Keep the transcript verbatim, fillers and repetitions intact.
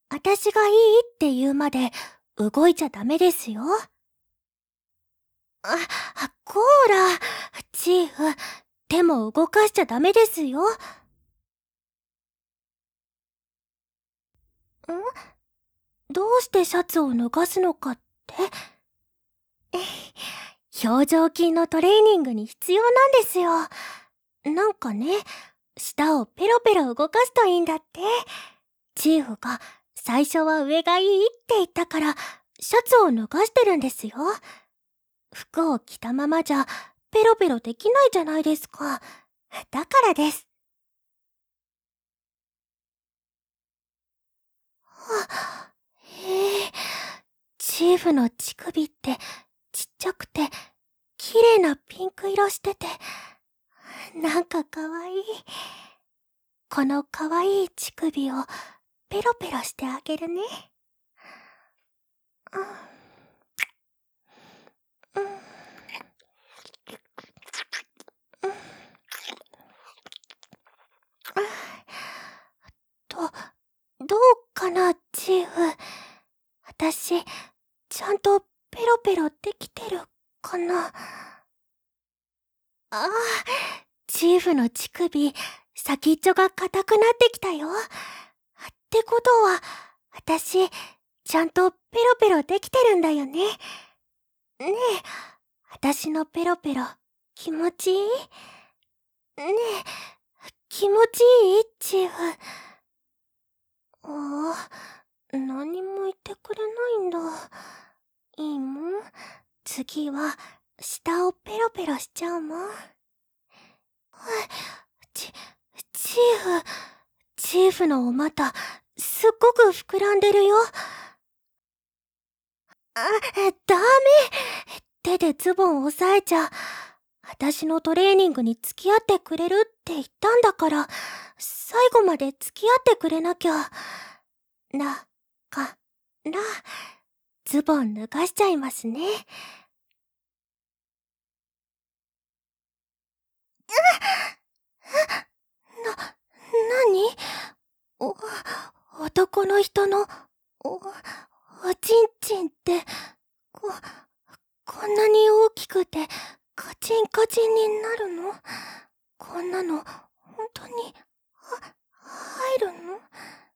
私がいいって言うまで動いちゃダメですよ。あ、こーら、チーフ、手も動かしちゃダメですよ。ん？どうしてシャツを脱がすのかって？表情筋のトレーニングに必要なんですよ。なんかね、舌をペロペロ動かすといいんだって。チーフが最初は上がいいって言ったから、シャツを脱がしてるんですよ。服を着たままじゃペロペロできないじゃないですか。だからです。はへえ、チーフの乳首ってちっちゃくて綺麗なピンク色してて、なんかかわいい。このかわいい乳首をペロペロしてあげるね。うん、うん、うん、と、どうかな、チーフ。私、ちゃんとペロペロできてるかな。ああ、チーフの乳首、先っちょが硬くなってきたよ。ってことは、私、ちゃんとペロペロできてるんだよね。ねえ、私のペロペロ、気持ちいい？ねえ、気持ちいい？チーフ。ああ、何も言ってくれないんだ。いいもん。次は、下をペロペロしちゃうもん。はい、ち、チーフ、チーフのお股、すっごく膨らんでるよ。あ、ダメ。手でズボン押さえちゃ。私のトレーニングに付き合ってくれるって言ったんだから、最後まで付き合ってくれなきゃ。だ、か、ら、ズボン脱がしちゃいますね。な、なに？お、男の人の、お、おちんちんって、こ、こんなに大きくて、カチンカチンになるの？こんなの、本当に、は、入るの？